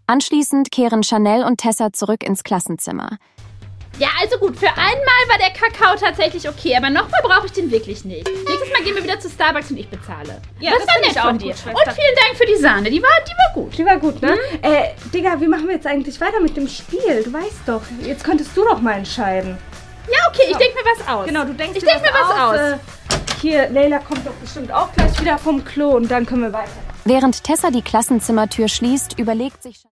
Anschließend kehren Chanel und Tessa zurück ins Klassenzimmer. Ja, also gut, für einmal war der Kakao tatsächlich okay, aber nochmal brauche ich den wirklich nicht. Nächstes Mal gehen wir wieder zu Starbucks und ich bezahle. Ja, das war nett von dir. Gut, und vielen Dank für die Sahne, die war gut. Die war gut, ne? Digga, wie machen wir jetzt eigentlich weiter mit dem Spiel? Du weißt doch, jetzt könntest du doch mal entscheiden. Ja, okay, ich denke mir was aus. Genau, du denkst ich denk mir was aus. Hier, Leila kommt doch bestimmt auch gleich wieder vom Klo und dann können wir weiter. Während Tessa die Klassenzimmertür schließt, überlegt sich